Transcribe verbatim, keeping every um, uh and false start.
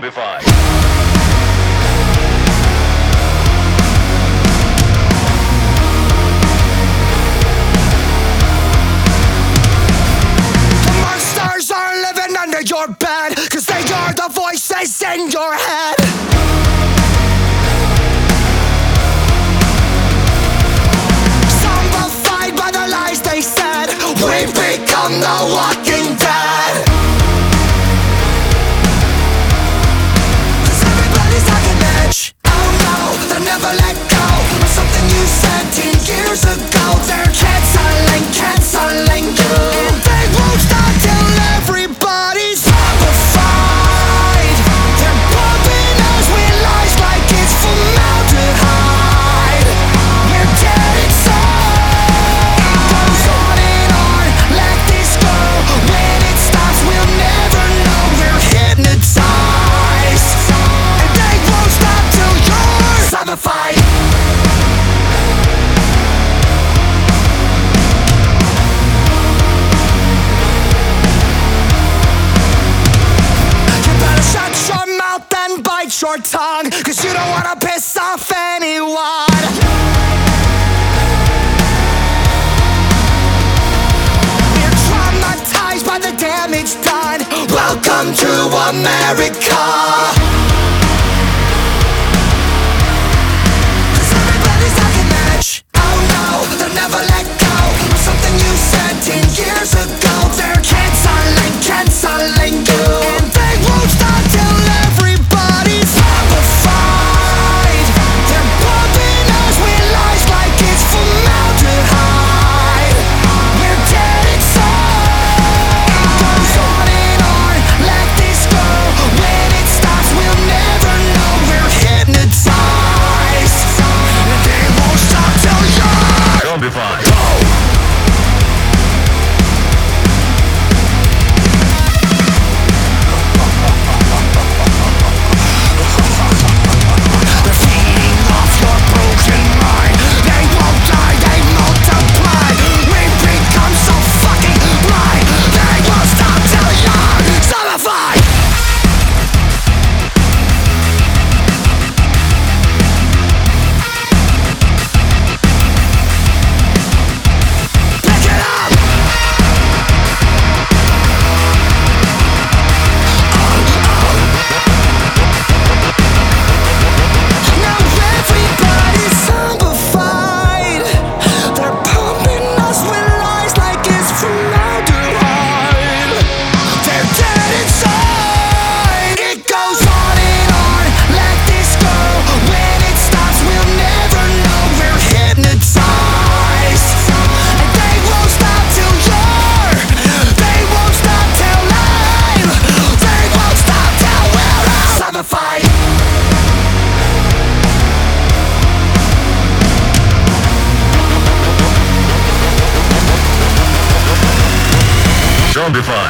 Zombified. The monsters are living under your bed, cause they are the voices in your head. Zombified by the lies they said, we become the walking dead. Cause everybody's like an edge. Oh no, they'll never let go of something you said ten years ago. They're canceling, canceling you, and they won't stop till everybody's zombified. They're pumping us with lies like it's formaldehyde. We're dead inside. It goes on and on, let this go. When it stops, we'll never know. We're hypnotized, and they won't stop till you're zombified. You better shut your mouth and bite your tongue, cause you don't wanna piss off anyone. We're traumatized by the damage done. Welcome to America. Cause everybody's like an edge. Oh no, they'll never let go of something you said ten years ago. They're canceling, canceling you, and they won't stop till everybody's zombified. They're pumping us with lies like it's formaldehyde. We're dead inside. It goes on and on, let this go. When it stops, we'll never know. We're hypnotized, and they won't stop till you're Zombified. They're feeding off your broken mind. They won't die, they multiply. We become so fucking blind. They won't stop till you're zombified. Pick it up. Now everybody's zombified. They're pumping us with lies like it's formaldehyde. They're dead inside. It goes on and on, let this go. When it stops, we'll never know. We're hypnotized, and they won't stop till you're. They won't stop till I'm. They won't stop till we're all zombified. Zombified.